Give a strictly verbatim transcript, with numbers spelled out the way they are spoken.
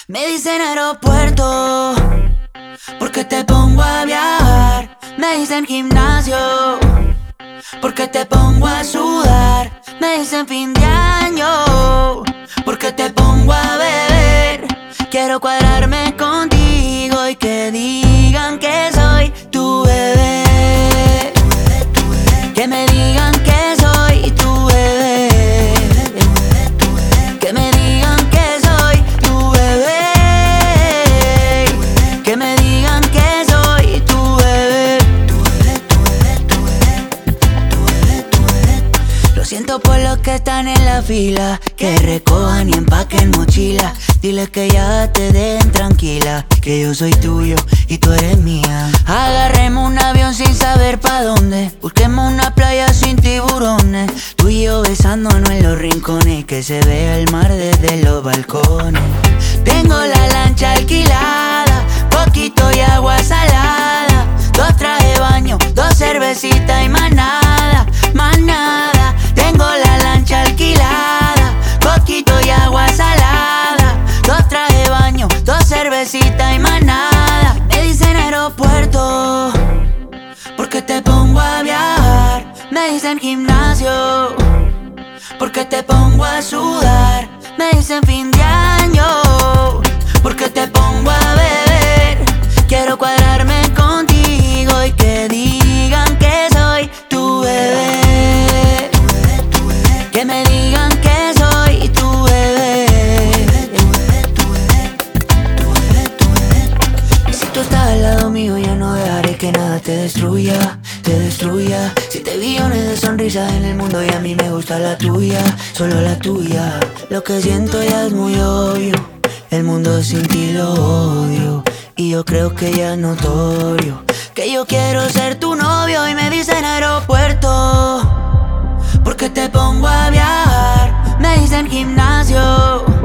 Me dicen aeropuerto porque te pongo a viajar. Me dicen gimnasio porque te pongo a sudar. Me dicen fin de año porque te pongo a beber. Quiero cuadrarme contigo y que digan que soy tu bebé. Que me digan que soy tu bebé. Que me digan que soy tu bebé. Que me digan que soy tu bebé. Lo siento por los que están en la fila, que recojan y empaquen mochila. Dile que ya te den tranquila, que yo soy tuyo y tú eres mía. Agarremos un avión sin saber pa' dónde. Busquemos una playa sin tiburones. Tú y yo besándonos en los rincones, que se vea el mar desde los balcones. Tengo la lancha alquilada, poquito y agua salada. Dos trajes de baño, dos cervecitas y más nada, más nada. Tengo la lancha alquilada, poquito y agua salada. Dos trajes de baño, dos cervecitas y más nada. Me dicen aeropuerto porque te pongo a viajar. Me dicen gimnasio porque te pongo a sudar. Me dicen fin de año porque te pongo a beber. Quiero cuadrarme contigo y que digan que soy tu bebé. Que me digan que soy tu bebé. Y si tú estás al lado mío, yo no dejaré que nada te destruya, te destruya. Si te billones de sonrisas en el mundo y a mí me gusta la tuya, solo la tuya. Lo que siento ya es muy obvio, el mundo sin ti lo odio. Y yo creo que ya es notorio que yo quiero ser tu novio. Y me dicen aeropuerto porque te pongo a viajar. Me dicen gimnasio